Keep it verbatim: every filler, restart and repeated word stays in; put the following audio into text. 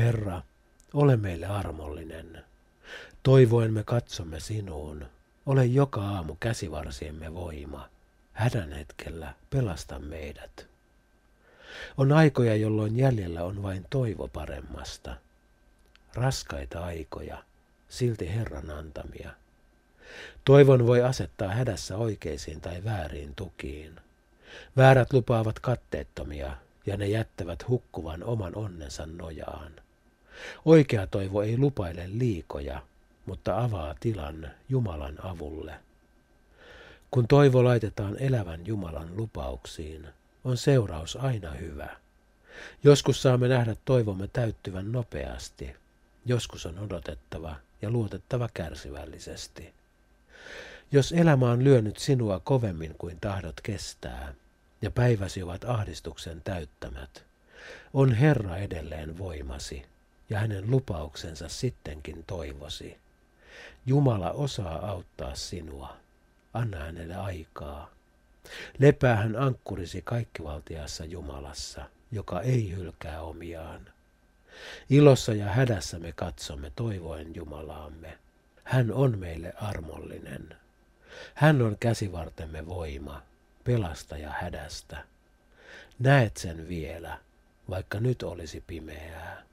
Herra, ole meille armollinen. Toivoen me katsomme sinuun. Ole joka aamu käsivarsiemme voima. Hädän hetkellä pelasta meidät. On aikoja, jolloin jäljellä on vain toivo paremmasta. Raskaita aikoja, silti Herran antamia. Toivon voi asettaa hädässä oikeisiin tai vääriin tukiin. Väärät lupaavat katteettomia, ja ne jättävät hukkuvan oman onnensa nojaan. Oikea toivo ei lupaile liikoja, mutta avaa tilan Jumalan avulle. Kun toivo laitetaan elävän Jumalan lupauksiin, on seuraus aina hyvä. Joskus saamme nähdä toivomme täyttyvän nopeasti, joskus on odotettava ja luotettava kärsivällisesti. Jos elämä on lyönyt sinua kovemmin kuin tahdot kestää, ja päiväsi ovat ahdistuksen täyttämät, on Herra edelleen voimasi, ja hänen lupauksensa sittenkin toivosi. Jumala osaa auttaa sinua. Anna hänelle aikaa. Lepää hän ankkurisi kaikkivaltiassa Jumalassa, joka ei hylkää omiaan. Ilossa ja hädässä me katsomme toivoen Jumalaamme. Hän on meille armollinen. Hän on käsivartemme voima, pelastaja hädästä. Näet sen vielä, vaikka nyt olisi pimeää.